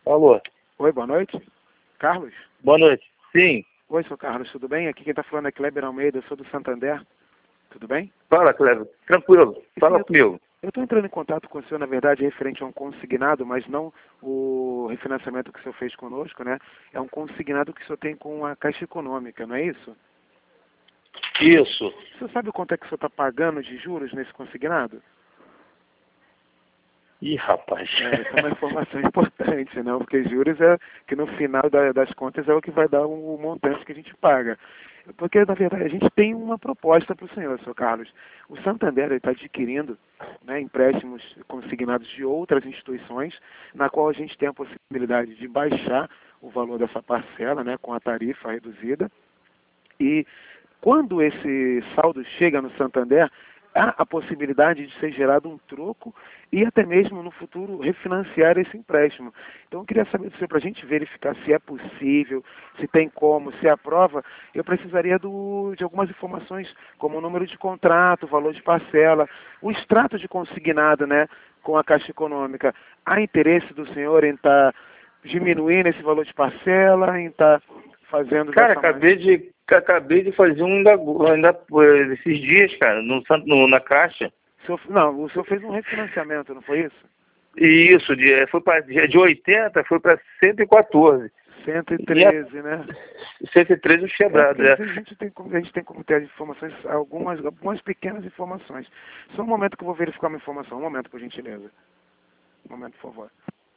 Alô, Oi, boa noite. Carlos? boa noite. Sim, Oi, sou Carlos, tudo bem? Aqui quem está falando é Kleber Almeida, eu sou do Santander. Tudo bem? fala, Cleber. Tranquilo, fala Sim, comigo. eu estou entrando em contato com o senhor, na verdade, referente a um consignado, mas não o refinanciamento que o senhor fez conosco, né? É um consignado que o senhor tem com a Caixa Econômica, não é isso? Isso. O senhor sabe quanto é que o senhor está pagando de juros nesse consignado? Ih, rapaz. Essa é uma informação importante, né? Porque juros é que no final das contas é o que vai dar o montante que a gente paga. Porque, na verdade, a gente tem uma proposta para o senhor, senhor Carlos. O Santander está adquirindo, né, empréstimos consignados de outras instituições, na qual a gente tem a possibilidade de baixar o valor dessa parcela, né, com a tarifa reduzida. E quando esse saldo chega no Santander, há a possibilidade de ser gerado um troco e até mesmo no futuro refinanciar esse empréstimo. Então eu queria saber do senhor, para a gente verificar se é possível, se tem como, se aprova, eu precisaria de algumas informações, como o número de contrato, valor de parcela, o extrato de consignado, né, com a Caixa Econômica. Há interesse do senhor em estar diminuindo esse valor de parcela, em estar fazendo Cara, dessa maneira? acabei de fazer ainda esses dias, cara, na Caixa. Não, o senhor fez um refinanciamento, não foi isso? E isso, foi de 80, foi para 114. E a 113, né? 113 o quebrado, Porque é. a gente tem como ter as informações, algumas pequenas informações. Só um momento que eu vou verificar uma informação. Um momento, por gentileza. Um momento, por favor.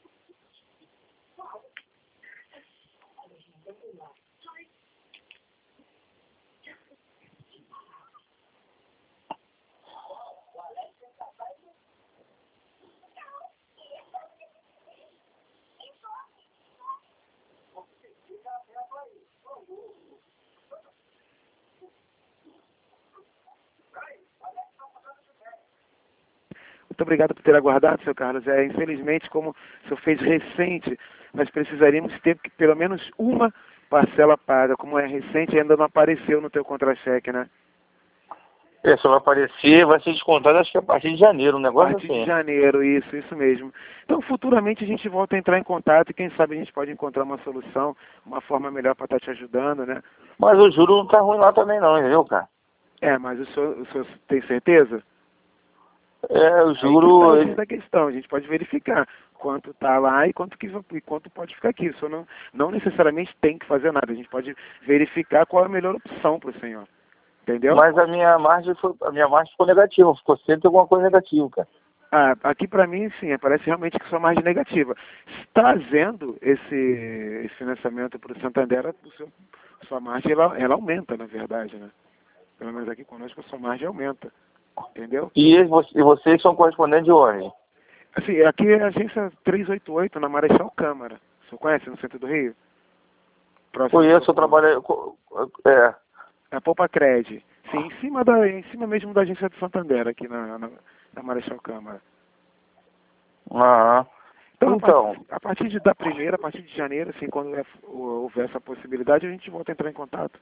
Muito obrigado por ter aguardado, seu Carlos. Infelizmente, como o senhor fez recente, nós precisaríamos ter pelo menos uma parcela paga. Como é recente, ainda não apareceu no teu contra-cheque, né? Só vai aparecer, vai ser descontado, acho que a partir de janeiro, um A negócio partir de assim. janeiro, isso mesmo. Então, futuramente a gente volta a entrar em contato e quem sabe a gente pode encontrar uma solução, uma forma melhor para estar te ajudando, né? Mas o juro não tá ruim lá também não, entendeu, cara? Mas o senhor tem certeza? O Aí que está juro, o X da questão. A gente pode verificar quanto está lá e quanto pode ficar aqui. O senhor não necessariamente tem que fazer nada. A gente pode verificar qual é a melhor opção para o senhor. Entendeu? mas a minha margem ficou negativa, ficou sempre alguma coisa negativa, cara. Aqui para mim, sim, parece realmente que sua margem negativa. Trazendo esse financiamento para o Santander, sua margem ela aumenta, na verdade, né? Pelo menos aqui conosco, a sua margem aumenta. Entendeu? E vocês são correspondentes de onde? Assim, aqui é a agência 388, na Marechal Câmara. Você conhece, no centro do Rio? Próximo ao Conheço, eu aeroporto. trabalhei. É. É a Poupa Cred. Sim, em cima mesmo da agência do Santander, aqui na Marechal Câmara. Ah, Então, então, a partir a partir de janeiro, assim, quando houver essa possibilidade, a gente volta a entrar em contato.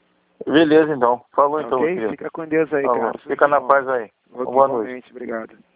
beleza então. Falou Tá então, meu ok? querido. Fica com Deus aí, Falou. cara. Tudo Fica de na bom. paz aí. Ok, Boa noite. igualmente. Obrigado.